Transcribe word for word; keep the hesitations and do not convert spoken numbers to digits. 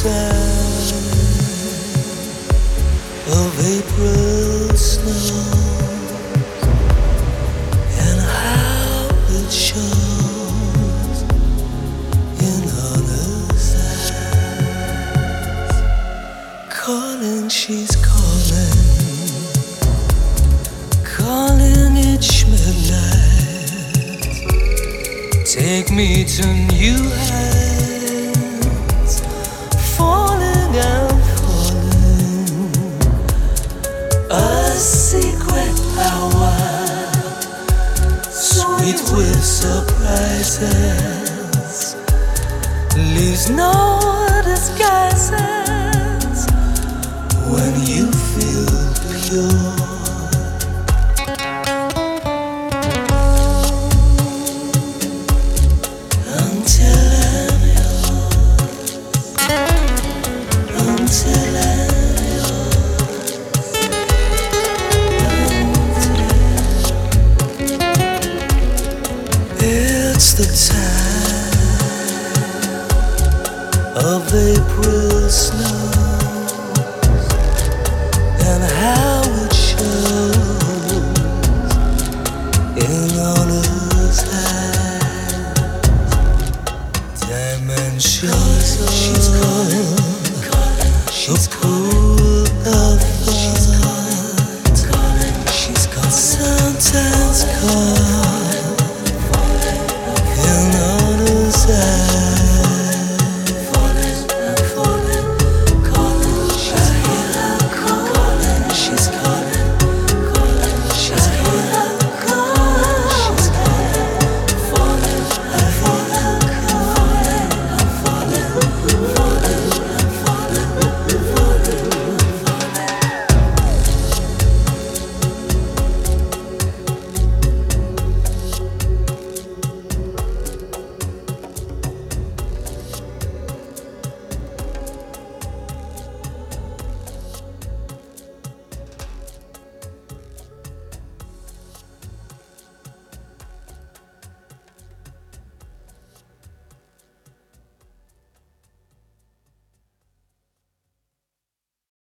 sign of April snow, and how it shows in others' eyes. Calling, she's calling, calling each midnight. Take me to new heights, falling and falling. A secret power, sweet with surprises, leaves no disguises when you feel pure. It's the time of April snow.